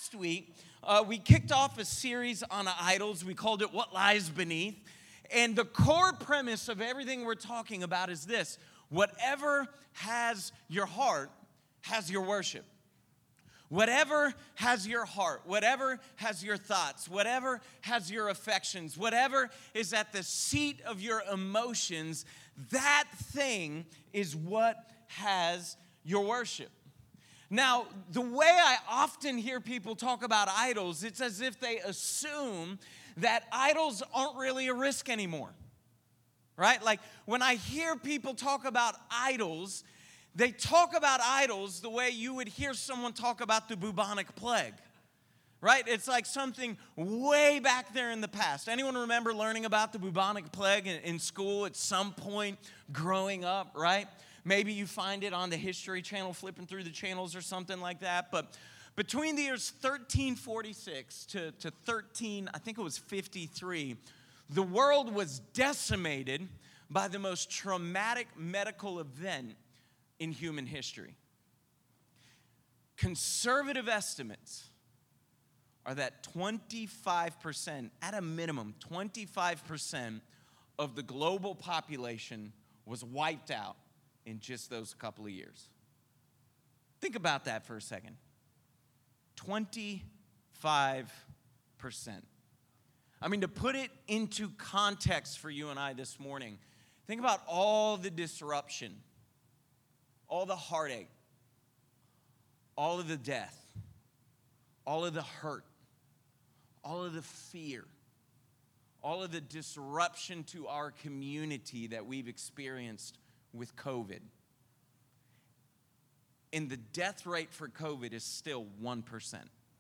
last week, we kicked off a series on idols. We called it What Lies Beneath. And the core premise of everything we're talking about is this: whatever has your heart has your worship. Whatever has your heart, whatever has your thoughts, whatever has your affections, whatever is at the seat of your emotions, that thing is what has your worship. Now, the way I often hear people talk about idols, it's as if they assume that idols aren't really a risk anymore, right? Like when I hear people talk about idols, they talk about idols the way you would hear someone talk about the bubonic plague, right? It's like something way back there in the past. Anyone remember learning about the bubonic plague in school at some point growing up, right? Maybe you find it on the History Channel, flipping through the channels or something like that. But between the years 1346 to 53, the world was decimated by the most traumatic medical event in human history. Conservative estimates are that 25%, at a minimum, 25% of the global population was wiped out in just those couple of years. Think about that for a second. 25%. I mean, to put it into context for you and I this morning, think about all the disruption, all the heartache, all of the death, all of the hurt, all of the fear, all of the disruption to our community that we've experienced with COVID. And the death rate for COVID is still 1%.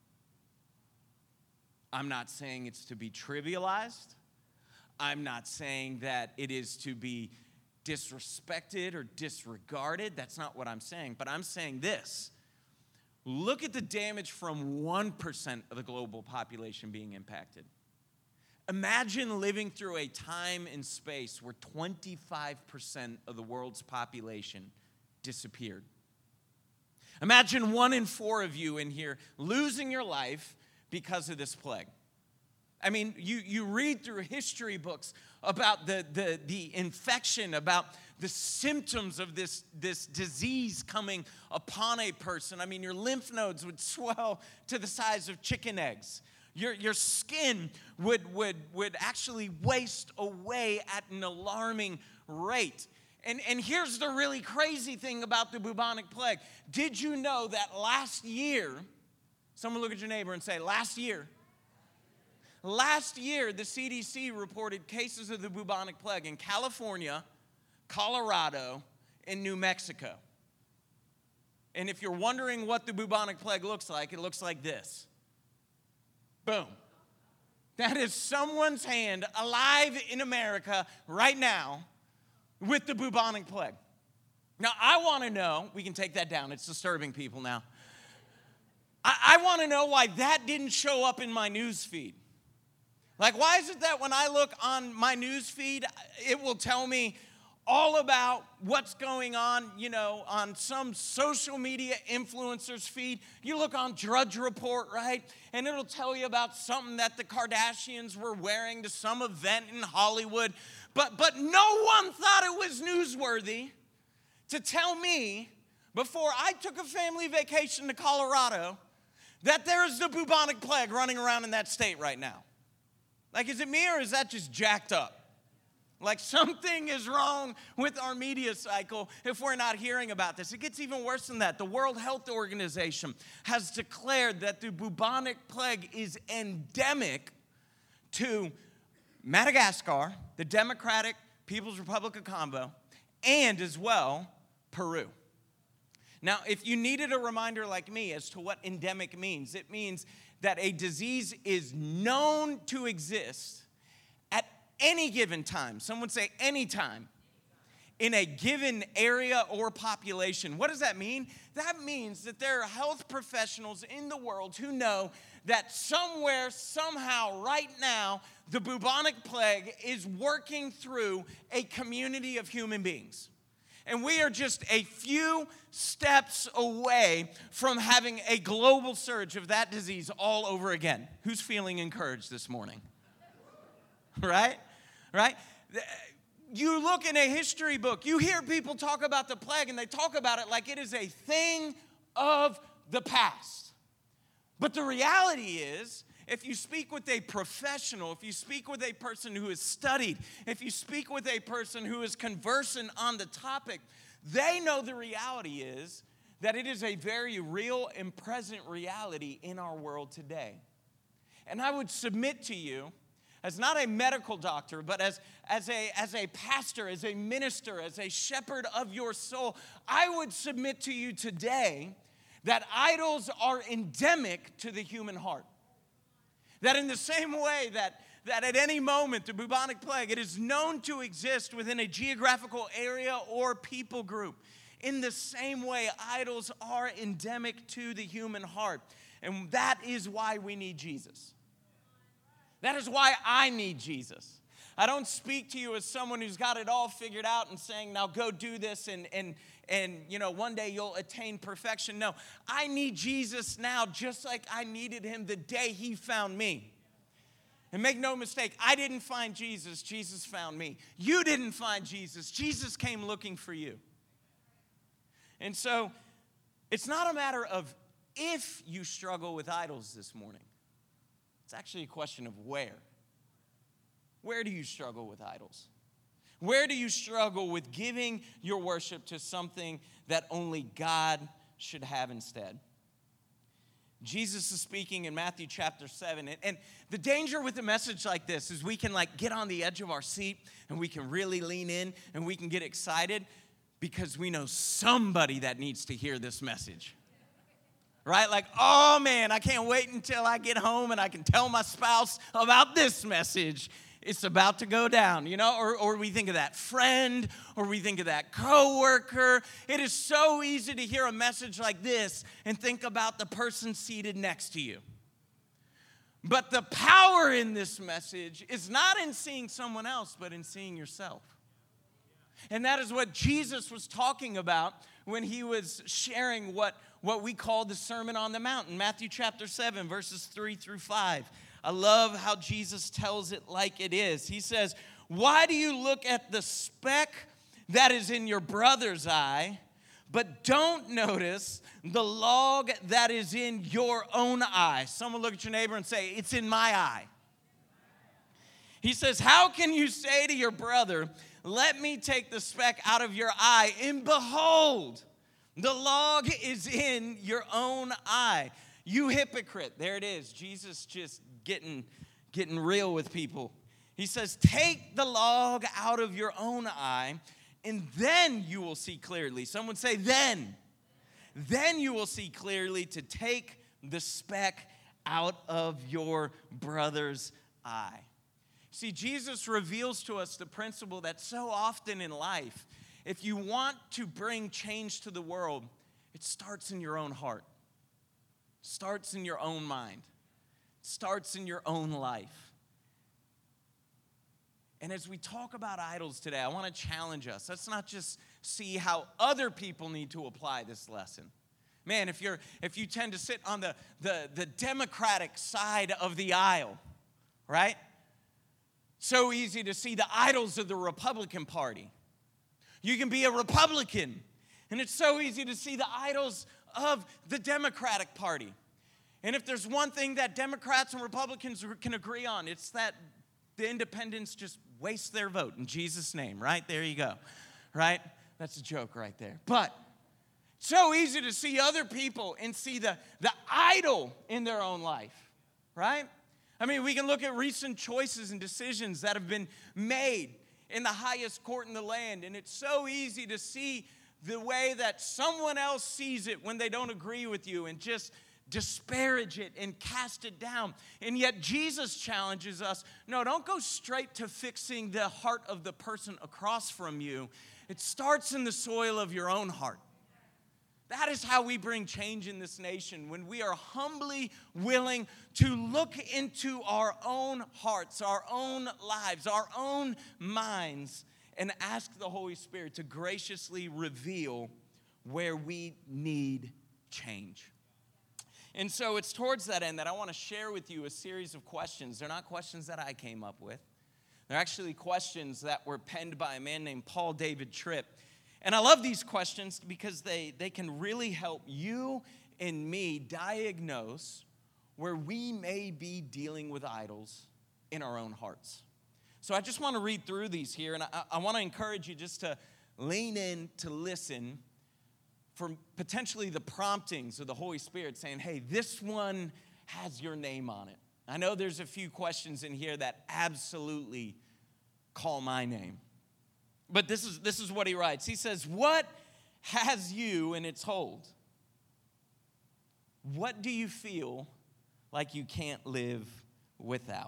I'm not saying it's to be trivialized. I'm not saying that it is to be disrespected or disregarded. That's not what I'm saying. But I'm saying this: look at the damage from 1% of the global population being impacted. Imagine living through a time and space where 25% of the world's population disappeared. Imagine 1 in 4 of you in here losing your life because of this plague. I mean, you read through history books about the infection, about the symptoms of this disease coming upon a person. I mean, your lymph nodes would swell to the size of chicken eggs. Your skin would actually waste away at an alarming rate. And here's the really crazy thing about the bubonic plague. Did you know that last year, someone look at your neighbor and say, last year, the CDC reported cases of the bubonic plague in California, Colorado, and New Mexico. And if you're wondering what the bubonic plague looks like, it looks like this. Boom. That is someone's hand alive in America right now with the bubonic plague. Now, I want to know, we can take that down, it's disturbing people now. I want to know why that didn't show up in my news feed. Like, why is it that when I look on my news feed, it will tell me all about what's going on, on some social media influencer's feed. You look on Drudge Report, right? And it'll tell you about something that the Kardashians were wearing to some event in Hollywood. But no one thought it was newsworthy to tell me before I took a family vacation to Colorado that there is the bubonic plague running around in that state right now. Like, is it me or is that just jacked up? Like, something is wrong with our media cycle if we're not hearing about this. It gets even worse than that. The World Health Organization has declared that the bubonic plague is endemic to Madagascar, the Democratic People's Republic of Congo, and as well, Peru. Now, if you needed a reminder like me as to what endemic means, it means that a disease is known to exist at any given time. Someone say any time. In a given area or population. What does that mean? That means that there are health professionals in the world who know that somewhere, somehow, right now, the bubonic plague is working through a community of human beings. And we are just a few steps away from having a global surge of that disease all over again. Who's feeling encouraged this morning? Right? Right? You look in a history book, you hear people talk about the plague, and they talk about it like it is a thing of the past. But the reality is, if you speak with a professional, if you speak with a person who has studied, if you speak with a person who is conversant on the topic, they know the reality is that it is a very real and present reality in our world today. And I would submit to you, as not a medical doctor, but as a pastor, as a minister, as a shepherd of your soul, I would submit to you today that idols are endemic to the human heart. That in the same way that at any moment, the bubonic plague, it is known to exist within a geographical area or people group. In the same way, idols are endemic to the human heart. And that is why we need Jesus. That is why I need Jesus. I don't speak to you as someone who's got it all figured out and saying, now go do this and one day you'll attain perfection. No, I need Jesus now just like I needed him the day he found me. And make no mistake, I didn't find Jesus, Jesus found me. You didn't find Jesus, Jesus came looking for you. And so it's not a matter of if you struggle with idols this morning. It's actually a question of where. Where do you struggle with idols? Where do you struggle with giving your worship to something that only God should have instead? Jesus is speaking in Matthew chapter 7. And the danger with a message like this is we can get on the edge of our seat and we can really lean in and we can get excited because we know somebody that needs to hear this message. Right? Like, oh man, I can't wait until I get home and I can tell my spouse about this message. It's about to go down, or we think of that friend, or we think of that coworker. It is so easy to hear a message like this and think about the person seated next to you. But the power in this message is not in seeing someone else, but in seeing yourself. And that is what Jesus was talking about when he was sharing what we call the Sermon on the Mount in Matthew chapter 7, verses 3 through 5. I love how Jesus tells it like it is. He says, why do you look at the speck that is in your brother's eye, but don't notice the log that is in your own eye? Someone look at your neighbor and say, it's in my eye. He says, how can you say to your brother, let me take the speck out of your eye, and behold, the log is in your own eye. You hypocrite. There it is. Jesus just getting real with people. He says, take the log out of your own eye, and then you will see clearly. Someone say, then. Then you will see clearly to take the speck out of your brother's eye. See, Jesus reveals to us the principle that so often in life, if you want to bring change to the world, it starts in your own heart. It starts in your own mind. It starts in your own life. And as we talk about idols today, I want to challenge us. Let's not just see how other people need to apply this lesson. Man, if you tend to sit on the Democratic side of the aisle, right? So easy to see the idols of the Republican Party. You can be a Republican, and it's so easy to see the idols of the Democratic Party. And if there's one thing that Democrats and Republicans can agree on, it's that the independents just waste their vote in Jesus' name, right? There you go, right? That's a joke right there. But so easy to see other people and see the idol in their own life, right? I mean, we can look at recent choices and decisions that have been made in the highest court in the land, and it's so easy to see the way that someone else sees it when they don't agree with you and just disparage it and cast it down. And yet Jesus challenges us, no, don't go straight to fixing the heart of the person across from you. It starts in the soil of your own heart. That is how we bring change in this nation, when we are humbly willing to look into our own hearts, our own lives, our own minds, and ask the Holy Spirit to graciously reveal where we need change. And so it's towards that end that I want to share with you a series of questions. They're not questions that I came up with. They're actually questions that were penned by a man named Paul David Tripp. And I love these questions because they can really help you and me diagnose where we may be dealing with idols in our own hearts. So I just want to read through these here, and I want to encourage you just to lean in to listen for potentially the promptings of the Holy Spirit saying, hey, this one has your name on it. I know there's a few questions in here that absolutely call my name. But this is what he writes. He says, what has you in its hold? What do you feel like you can't live without?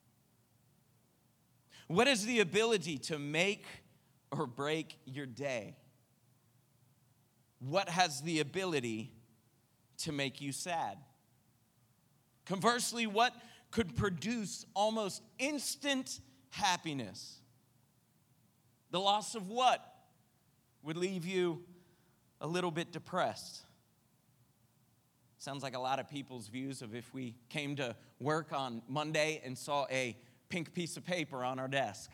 What is the ability to make or break your day? What has the ability to make you sad? Conversely, what could produce almost instant happiness? The loss of what would leave you a little bit depressed? Sounds like a lot of people's views of if we came to work on Monday and saw a pink piece of paper on our desk.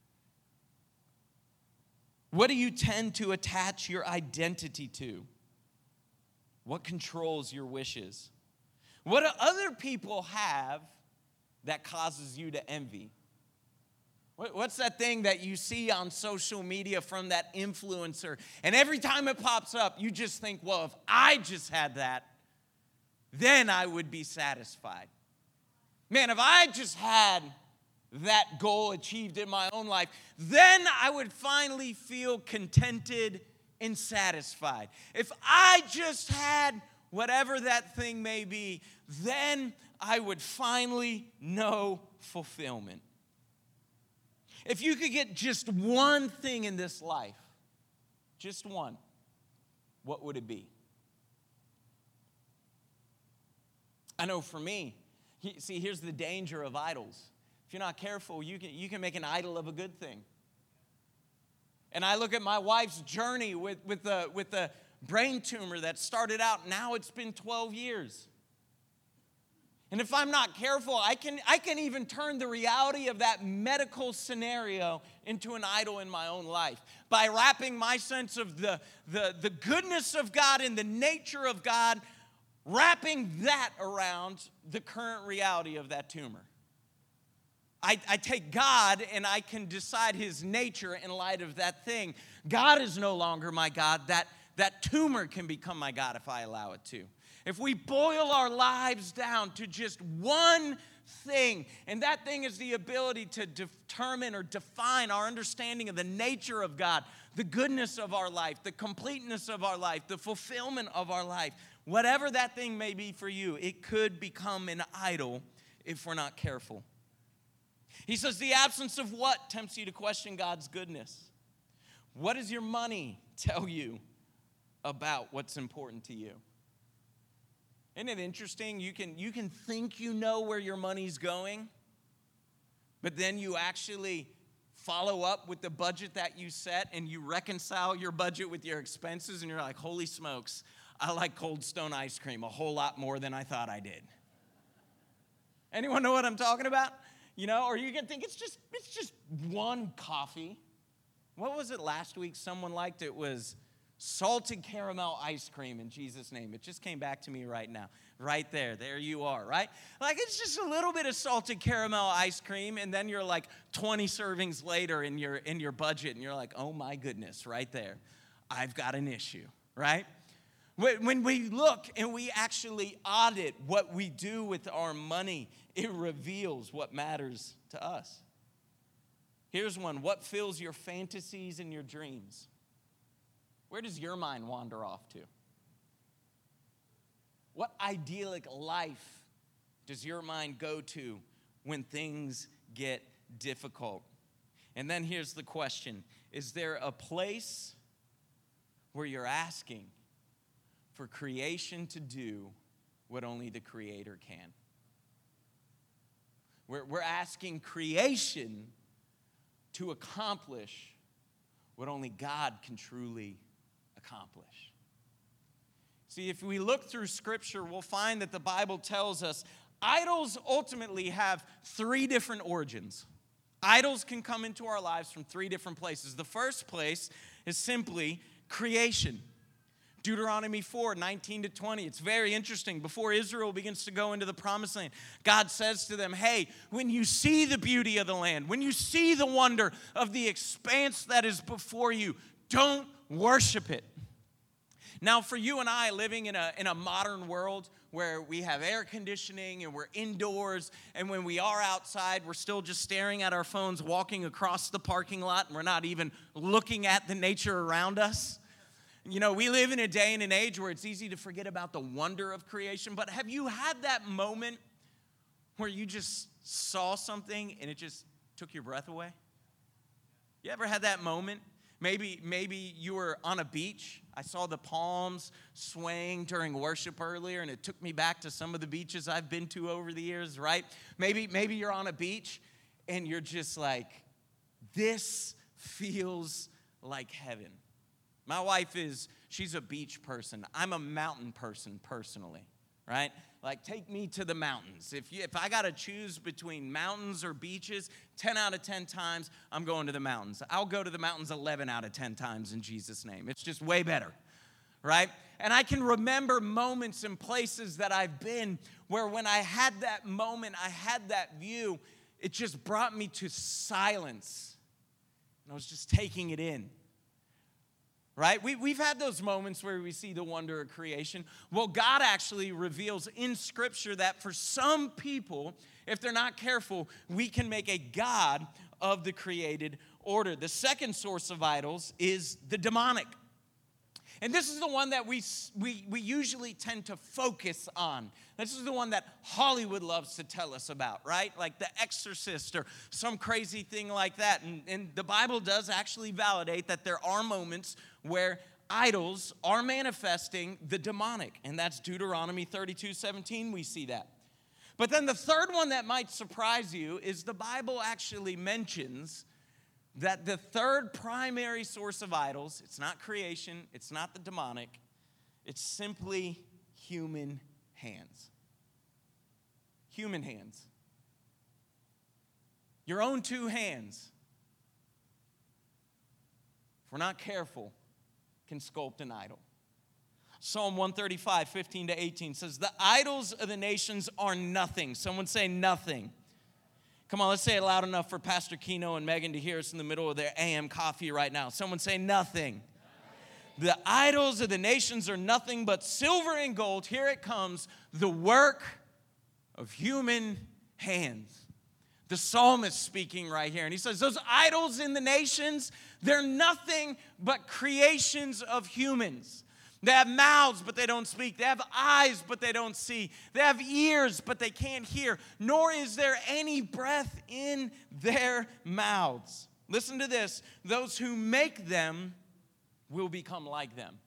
What do you tend to attach your identity to? What controls your wishes? What do other people have that causes you to envy? What's that thing that you see on social media from that influencer? And every time it pops up, you just think, well, if I just had that, then I would be satisfied. Man, if I just had that goal achieved in my own life, then I would finally feel contented and satisfied. If I just had whatever that thing may be, then I would finally know fulfillment. If you could get just one thing in this life, just one, what would it be? I know for me, see, here's the danger of idols. If you're not careful, you can make an idol of a good thing. And I look at my wife's journey with the brain tumor that started out, now it's been 12 years. And if I'm not careful, I can even turn the reality of that medical scenario into an idol in my own life by wrapping my sense of the goodness of God and the nature of God, wrapping that around the current reality of that tumor. I take God and I can decide his nature in light of that thing. God is no longer my God. That tumor can become my God if I allow it to. If we boil our lives down to just one thing, and that thing is the ability to determine or define our understanding of the nature of God, the goodness of our life, the completeness of our life, the fulfillment of our life, whatever that thing may be for you, it could become an idol if we're not careful. He says the absence of what tempts you to question God's goodness? What does your money tell you about what's important to you? Isn't it interesting? You can think you know where your money's going, but then you actually follow up with the budget that you set and you reconcile your budget with your expenses and you're like, holy smokes, I like Cold Stone ice cream a whole lot more than I thought I did. Anyone know what I'm talking about? You know, or you can think it's just one coffee. What was it last week? Someone liked it was salted caramel ice cream in Jesus' name. It just came back to me right now. Right there. There you are, right? Like it's just a little bit of salted caramel ice cream, and then you're like 20 servings later in your budget, and you're like, oh my goodness, right there. I've got an issue, right? When we look and we actually audit what we do with our money, it reveals what matters to us. Here's one. What fills your fantasies and your dreams? Where does your mind wander off to? What idyllic life does your mind go to when things get difficult? And then here's the question. Is there a place where you're asking for creation to do what only the Creator can? We're asking creation to accomplish what only God can truly accomplish. See, if we look through Scripture, we'll find that the Bible tells us idols ultimately have three different origins. Idols can come into our lives from three different places. The first place is simply creation. Deuteronomy 4:19-20. It's very interesting. Before Israel begins to go into the promised land, God says to them, hey, when you see the beauty of the land, when you see the wonder of the expanse that is before you, don't worship it. Now, for you and I, living in a modern world where we have air conditioning and we're indoors, and when we are outside, we're still just staring at our phones, walking across the parking lot, and we're not even looking at the nature around us. You know, we live in a day and an age where it's easy to forget about the wonder of creation, but have you had that moment where you just saw something and it just took your breath away? You ever had that moment? Maybe you were on a beach. I saw the palms swaying during worship earlier, and it took me back to some of the beaches I've been to over the years, right? Maybe you're on a beach, and you're just like, this feels like heaven. My wife she's a beach person. I'm a mountain person personally, right? Like, take me to the mountains. If I got to choose between mountains or beaches, 10 out of 10 times, I'm going to the mountains. I'll go to the mountains 11 out of 10 times in Jesus' name. It's just way better, right? And I can remember moments and places that I've been where when I had that moment, I had that view, it just brought me to silence. And I was just taking it in. Right? We've had those moments where we see the wonder of creation. Well, God actually reveals in Scripture that for some people, if they're not careful, we can make a god of the created order. The second source of idols is the demonic. And this is the one that we usually tend to focus on. This is the one that Hollywood loves to tell us about, right? Like The Exorcist or some crazy thing like that. And the Bible does actually validate that there are moments where idols are manifesting the demonic. And that's Deuteronomy 32:17, we see that. But then the third one that might surprise you is the Bible actually mentions that the third primary source of idols, it's not creation, it's not the demonic, it's simply human hands. Human hands. Your own two hands, if we're not careful, can sculpt an idol. Psalm 135:15-18 says, the idols of the nations are nothing. Someone say nothing. Come on, let's say it loud enough for Pastor Keno and Megan to hear us in the middle of their AM coffee right now. Someone say nothing. The idols of the nations are nothing but silver and gold. Here it comes, the work of human hands. The psalmist speaking right here. And he says, those idols in the nations, they're nothing but creations of humans. They have mouths, but they don't speak. They have eyes, but they don't see. They have ears, but they can't hear. Nor is there any breath in their mouths. Listen to this. Those who make them will become like them.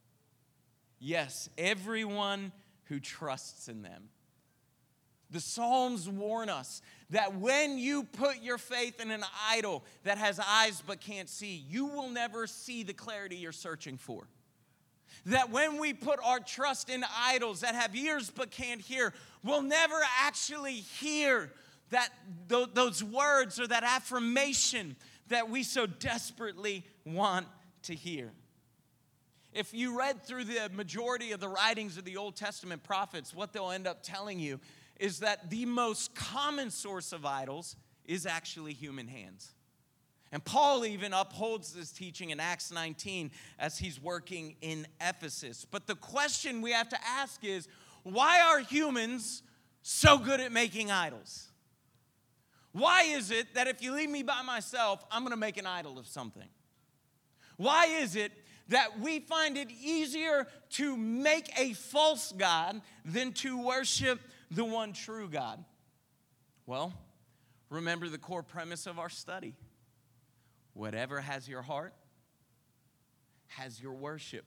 Yes, everyone who trusts in them. The Psalms warn us that when you put your faith in an idol that has eyes but can't see, you will never see the clarity you're searching for. That when we put our trust in idols that have ears but can't hear, we'll never actually hear those words or that affirmation that we so desperately want to hear. If you read through the majority of the writings of the Old Testament prophets, what they'll end up telling you is that the most common source of idols is actually human hands. And Paul even upholds this teaching in Acts 19 as he's working in Ephesus. But the question we have to ask is, why are humans so good at making idols? Why is it that if you leave me by myself, I'm going to make an idol of something? Why is it that we find it easier to make a false god than to worship the one true God? Well, remember the core premise of our study. Whatever has your heart has your worship.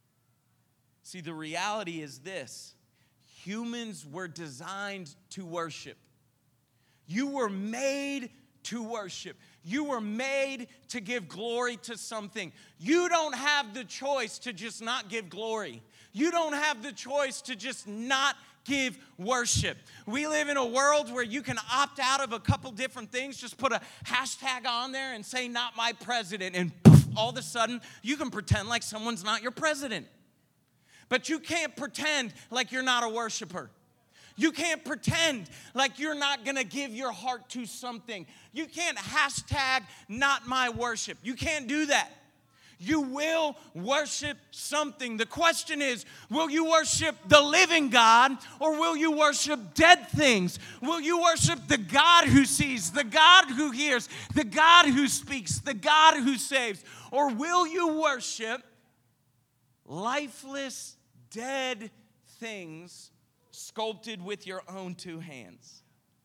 See, the reality is this. Humans were designed to worship. You were made to worship. You were made to give glory to something. You don't have the choice to just not give glory. You don't have the choice to just not give worship. We live in a world where you can opt out of a couple different things. Just put a hashtag on there and say, not my president. And poof, all of a sudden, you can pretend like someone's not your president. But you can't pretend like you're not a worshiper. You can't pretend like you're not going to give your heart to something. You can't hashtag not my worship. You can't do that. You will worship something. The question is, will you worship the living God or will you worship dead things? Will you worship the God who sees, the God who hears, the God who speaks, the God who saves? Or will you worship lifeless, dead things sculpted with your own two hands?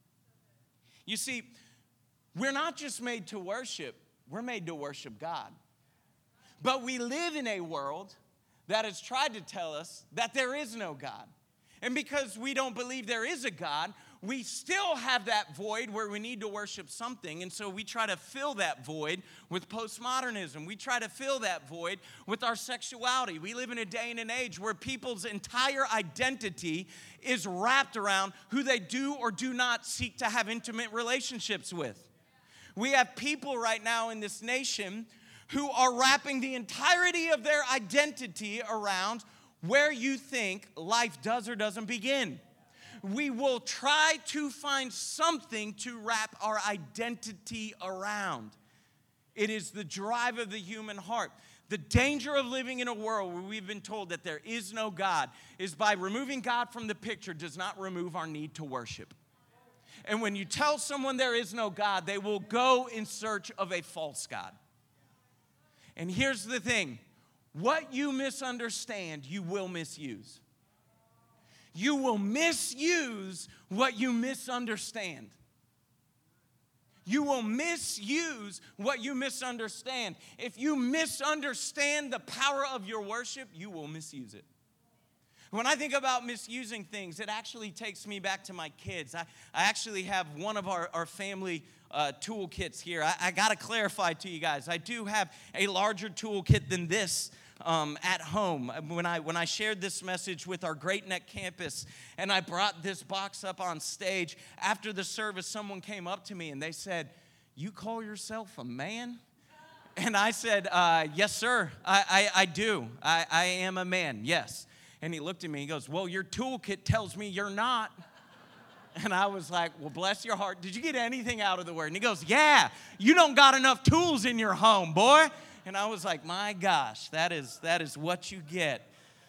You see, we're not just made to worship, we're made to worship God. But we live in a world that has tried to tell us that there is no God. And because we don't believe there is a God, we still have that void where we need to worship something. And so we try to fill that void with postmodernism. We try to fill that void with our sexuality. We live in a day and an age where people's entire identity is wrapped around who they do or do not seek to have intimate relationships with. We have people right now in this nation who are wrapping the entirety of their identity around where you think life does or doesn't begin. We will try to find something to wrap our identity around. It is the drive of the human heart. The danger of living in a world where we've been told that there is no God is by removing God from the picture does not remove our need to worship. And when you tell someone there is no God, they will go in search of a false God. And here's the thing, what you misunderstand, you will misuse. You will misuse what you misunderstand. You will misuse what you misunderstand. If you misunderstand the power of your worship, you will misuse it. When I think about misusing things, it actually takes me back to my kids. I actually have one of our family toolkits here. I got to clarify to you guys, I do have a larger toolkit than this at home. When I shared this message with our Great Neck campus and I brought this box up on stage, after the service, someone came up to me and they said, "You call yourself a man?" And I said, "Yes, sir, I do. I am a man, yes." And he looked at me, he goes, "Well, your toolkit tells me you're not." And I was like, "Well, bless your heart. Did you get anything out of the word?" And he goes, "Yeah, you don't got enough tools in your home, boy." And I was like, my gosh, that is what you get.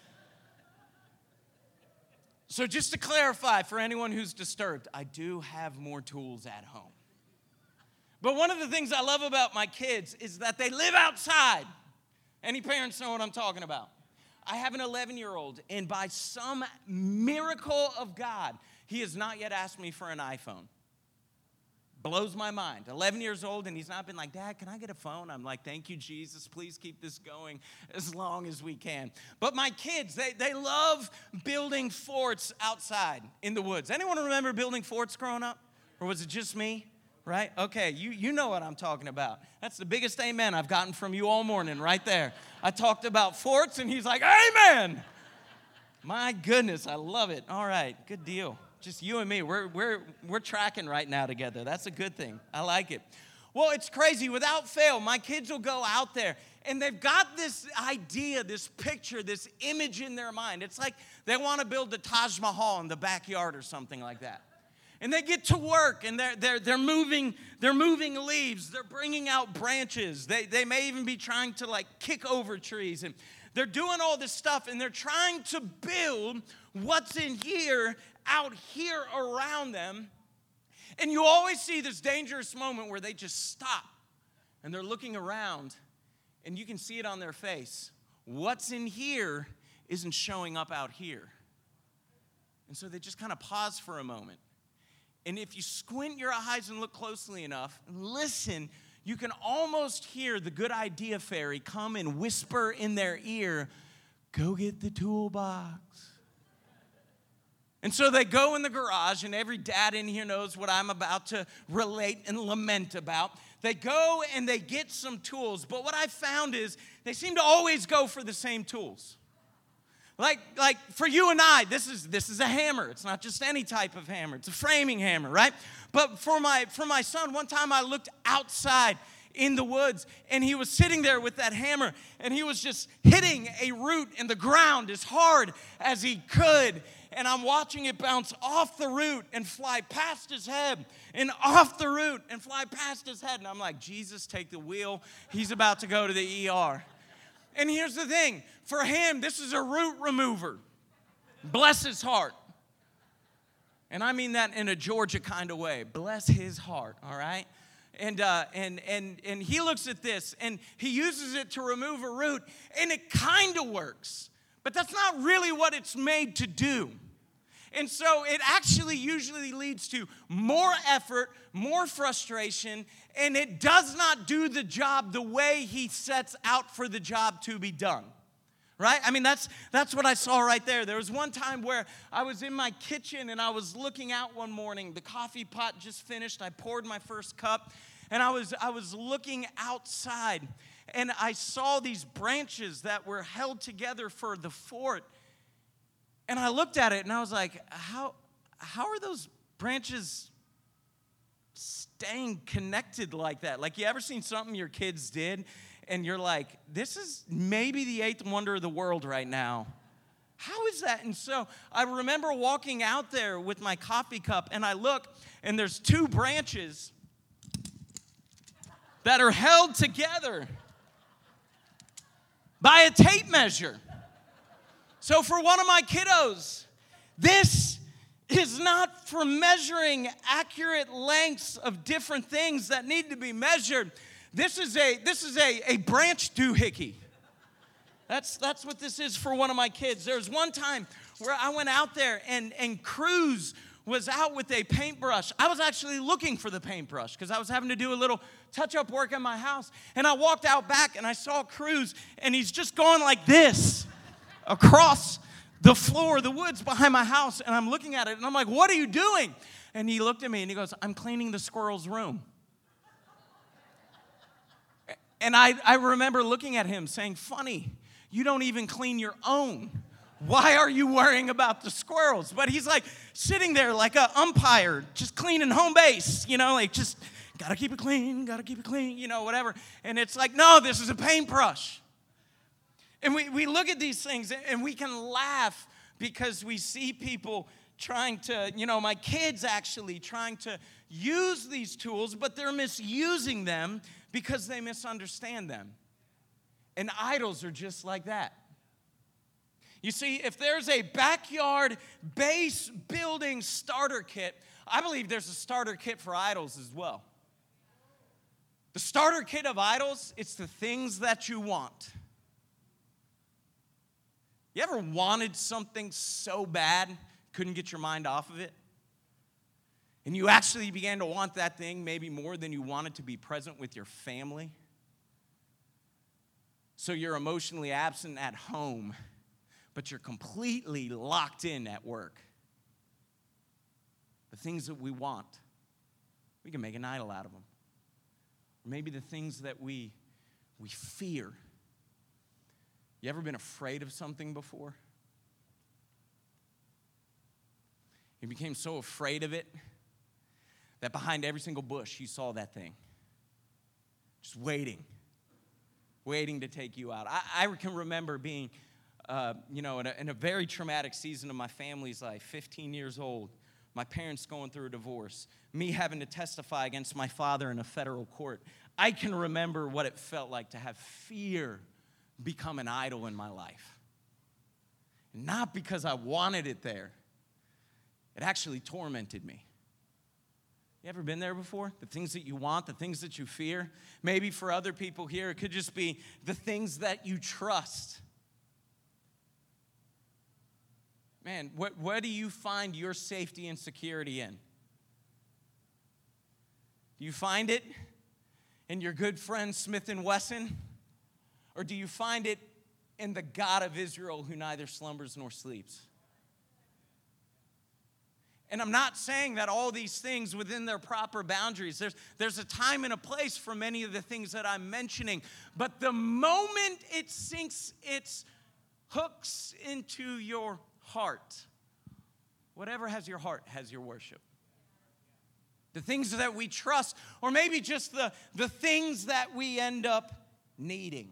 So just to clarify for anyone who's disturbed, I do have more tools at home. But one of the things I love about my kids is that they live outside. Any parents know what I'm talking about? I have an 11-year-old, and by some miracle of God, he has not yet asked me for an iPhone. Blows my mind. 11 years old, and he's not been like, "Dad, can I get a phone?" I'm like, "Thank you, Jesus. Please keep this going as long as we can." But my kids, they love building forts outside in the woods. Anyone remember building forts growing up? Or was it just me? Right? Okay, you know what I'm talking about. That's the biggest amen I've gotten from you all morning right there. I talked about forts, and he's like, "Amen." My goodness, I love it. All right, good deal. Just you and me, we're tracking right now together. That's a good thing. I like it. Well, it's crazy. Without fail, my kids will go out there, and they've got this idea, this picture, this image in their mind. It's like they want to build the Taj Mahal in the backyard or something like that. And they get to work, and they're moving leaves. They're bringing out branches. They may even be trying to like kick over trees, and they're doing all this stuff, and they're trying to build what's in here out here around them. And you always see this dangerous moment where they just stop and they're looking around, and you can see it on their face. What's in here isn't showing up out here. And so they just kind of pause for a moment. And if you squint your eyes and look closely enough and listen, you can almost hear the good idea fairy come and whisper in their ear, "Go get the toolbox. And so they go in the garage, and every dad in here knows what I'm about to relate and lament about. They go and they get some tools, but what I found is they seem to always go for the same tools. Like for you and I, this is a hammer. It's not just any type of hammer. It's a framing hammer, right? But for my son, one time I looked outside in the woods, and he was sitting there with that hammer, and he was just hitting a root in the ground as hard as he could. And I'm watching it bounce off the root and fly past his head, and off the root and fly past his head. And I'm like, Jesus, take the wheel. He's about to go to the ER. And here's the thing. For him, this is a root remover. Bless his heart. And I mean that in a Georgia kind of way. Bless his heart, all right? And he looks at this, and he uses it to remove a root, and it kind of works. But that's not really what it's made to do. And so it actually usually leads to more effort, more frustration, and it does not do the job the way he sets out for the job to be done. Right? I mean, that's what I saw right there. There was one time where I was in my kitchen and I was looking out one morning. The coffee pot just finished. I poured my first cup, and I was looking outside, and I saw these branches that were held together for the fort. And I looked at it and I was like, how are those branches staying connected like that? Like, you ever seen something your kids did and you're like, this is maybe the eighth wonder of the world right now? How is that? And so I remember walking out there with my coffee cup, and I look, and there's two branches that are held together by a tape measure. So for one of my kiddos, this is not for measuring accurate lengths of different things that need to be measured. This is a branch doohickey. That's what this is for one of my kids. There's one time where I went out there, and Cruz was out with a paintbrush. I was actually looking for the paintbrush because I was having to do a little touch-up work in my house. And I walked out back, and I saw Cruz, and he's just going like this across the floor of the woods behind my house. And I'm looking at it, and I'm like, what are you doing? And he looked at me, and he goes, I'm cleaning the squirrel's room. And I remember looking at him saying, funny, you don't even clean your own. Why are you worrying about the squirrels? But he's like sitting there like an umpire, just cleaning home base, like just gotta keep it clean, whatever. And it's like, no, this is a paintbrush. And we look at these things and we can laugh because we see people trying to, my kids actually trying to use these tools, but they're misusing them because they misunderstand them. And idols are just like that. You see, if there's a backyard base building starter kit, I believe there's a starter kit for idols as well. The starter kit of idols, it's the things that you want. You ever wanted something so bad, couldn't get your mind off of it? And you actually began to want that thing maybe more than you wanted to be present with your family? So you're emotionally absent at home, but you're completely locked in at work. The things that we want, we can make an idol out of them. Or maybe the things that we fear. You ever been afraid of something before? You became so afraid of it that behind every single bush you saw that thing. Just waiting to take you out. I can remember being, in a very traumatic season of my family's life, 15 years old, my parents going through a divorce, me having to testify against my father in a federal court. I can remember what it felt like to have fear become an idol in my life. Not because I wanted it there. It actually tormented me. You ever been there before? The things that you want, the things that you fear. Maybe for other people here, it could just be the things that you trust. Man, where do you find your safety and security in? Do you find it in your good friend Smith & Wesson? Or do you find it in the God of Israel who neither slumbers nor sleeps? And I'm not saying that all these things within their proper boundaries. There's a time and a place for many of the things that I'm mentioning. But the moment it sinks its hooks into your heart, whatever has your heart has your worship. The things that we trust, or maybe just the things that we end up needing.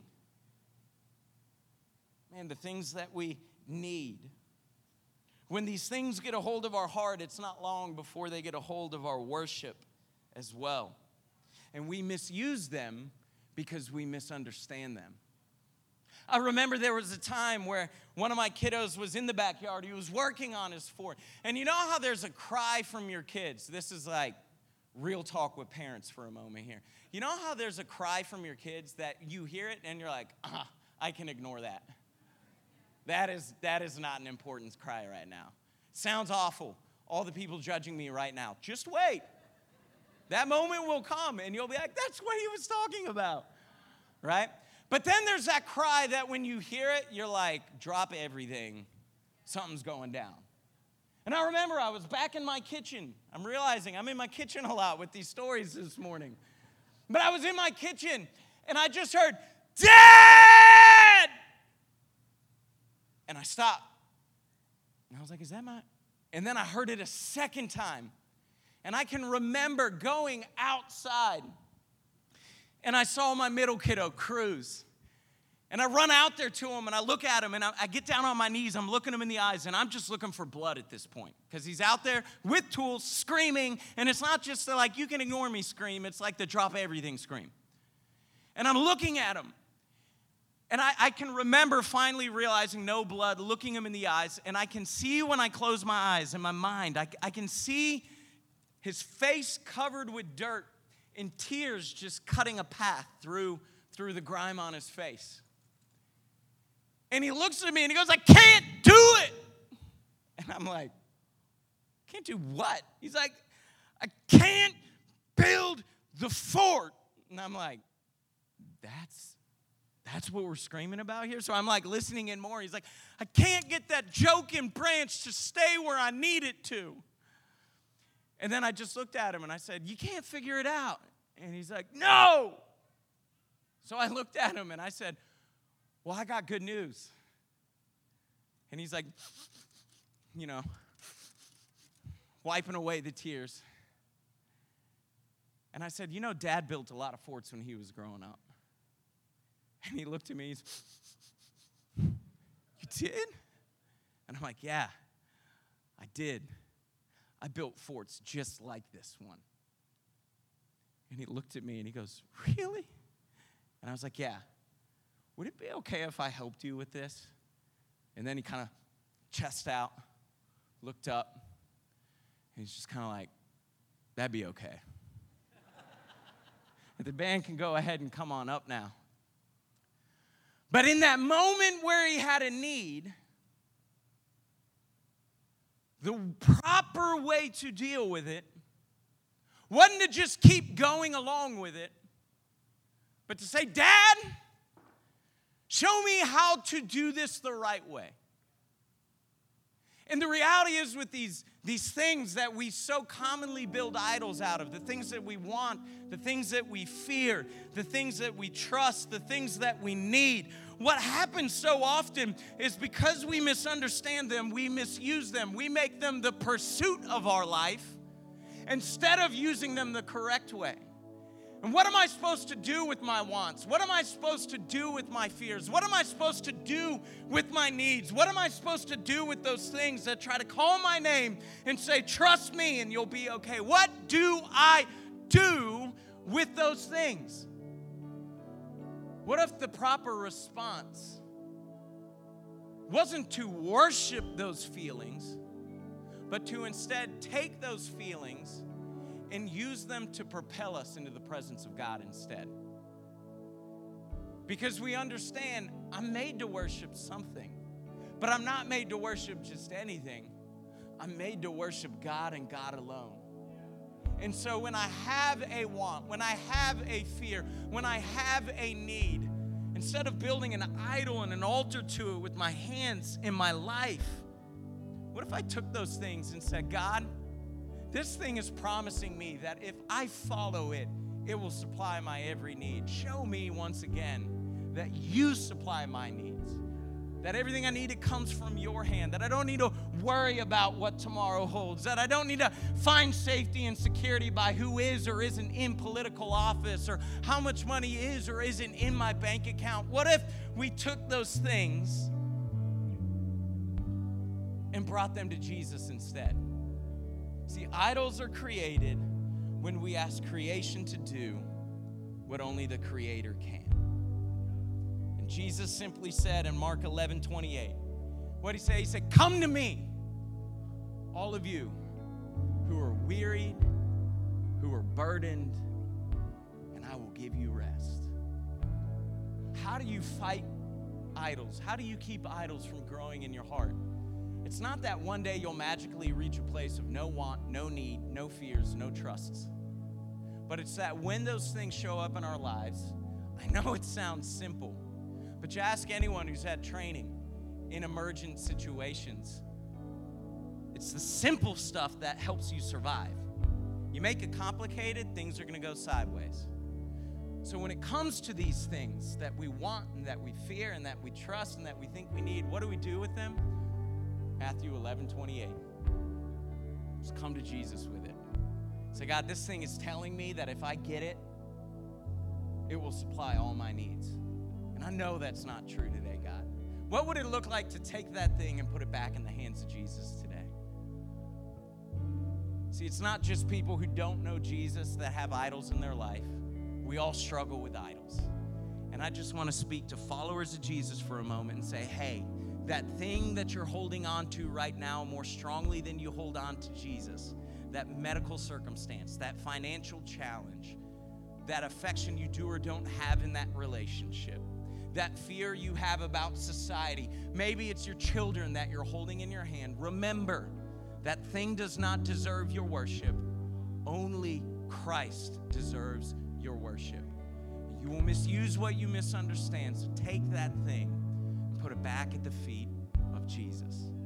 Man, the things that we need. When these things get a hold of our heart, it's not long before they get a hold of our worship as well. And we misuse them because we misunderstand them. I remember there was a time where one of my kiddos was in the backyard. He was working on his fort. And you know how there's a cry from your kids? This is like real talk with parents for a moment here. You know how there's a cry from your kids that you hear it and you're like, I can ignore that. That is not an important cry right now. Sounds awful. All the people judging me right now. Just wait. That moment will come and you'll be like, that's what he was talking about. Right? But then there's that cry that when you hear it, you're like, drop everything. Something's going down. And I remember I was back in my kitchen. I'm realizing I'm in my kitchen a lot with these stories this morning. But I was in my kitchen and I just heard, Dad! And I stopped. And I was like, is that my? And then I heard it a second time. And I can remember going outside. And I saw my middle kiddo, Cruz. And I run out there to him and I look at him and I get down on my knees. I'm looking him in the eyes and I'm just looking for blood at this point. Because he's out there with tools, screaming. And it's not just the, like, you can ignore me scream. It's like the drop everything scream. And I'm looking at him. And I can remember finally realizing no blood, looking him in the eyes. And I can see when I close my eyes in my mind, I can see his face covered with dirt and tears just cutting a path through the grime on his face. And he looks at me and he goes, I can't do it. And I'm like, can't do what? He's like, I can't build the fort. And I'm like, that's what we're screaming about here? So I'm like listening in more. He's like, I can't get that joking branch to stay where I need it to. And then I just looked at him and I said, you can't figure it out. And he's like, no. So I looked at him and I said, well, I got good news. And he's like, wiping away the tears. And I said, Dad built a lot of forts when he was growing up. And he looked at me, you did? And I'm like, yeah, I did. I built forts just like this one. And he looked at me and he goes, really? And I was like, yeah. Would it be okay if I helped you with this? And then he kind of chest out, looked up, and he's just kind of like, that'd be okay. And the band can go ahead and come on up now. But in that moment where he had a need, the proper way to deal with it wasn't to just keep going along with it, but to say, Dad, show me how to do this the right way. And the reality is with these things that we so commonly build idols out of, the things that we want, the things that we fear, the things that we trust, the things that we need, what happens so often is because we misunderstand them, we misuse them, we make them the pursuit of our life instead of using them the correct way. And what am I supposed to do with my wants? What am I supposed to do with my fears? What am I supposed to do with my needs? What am I supposed to do with those things that try to call my name and say, trust me and you'll be okay? What do I do with those things? What if the proper response wasn't to worship those feelings, but to instead take those feelings and use them to propel us into the presence of God instead? Because we understand I'm made to worship something, but I'm not made to worship just anything. I'm made to worship God and God alone. And so when I have a want, when I have a fear, when I have a need, instead of building an idol and an altar to it with my hands in my life, what if I took those things and said, God, This thing is promising me that if I follow it, it will supply my every need. Show me once again that you supply my needs, that everything I need, it comes from your hand, that I don't need to worry about what tomorrow holds, that I don't need to find safety and security by who is or isn't in political office or how much money is or isn't in my bank account. What if we took those things and brought them to Jesus instead? See, idols are created when we ask creation to do what only the Creator can. And Jesus simply said in Mark 11:28, what did he say? He said, "Come to me, all of you who are wearied, who are burdened, and I will give you rest." How do you fight idols? How do you keep idols from growing in your heart? It's not that one day you'll magically reach a place of no want, no need, no fears, no trusts. But it's that when those things show up in our lives, I know it sounds simple, but you ask anyone who's had training in emergent situations, it's the simple stuff that helps you survive. You make it complicated, things are going to go sideways. So when it comes to these things that we want and that we fear and that we trust and that we think we need, what do we do with them? Matthew 11:28. Just come to Jesus with it. Say, God, this thing is telling me that if I get it, it will supply all my needs. And I know that's not true today, God. What would it look like to take that thing and put it back in the hands of Jesus today? See, it's not just people who don't know Jesus that have idols in their life. We all struggle with idols. And I just want to speak to followers of Jesus for a moment and say, hey, that thing that you're holding on to right now more strongly than you hold on to Jesus, that medical circumstance, that financial challenge, that affection you do or don't have in that relationship, that fear you have about society, maybe it's your children that you're holding in your hand. Remember, that thing does not deserve your worship. Only Christ deserves your worship. You will misuse what you misunderstand, so take that thing and put it back at the feet of Jesus.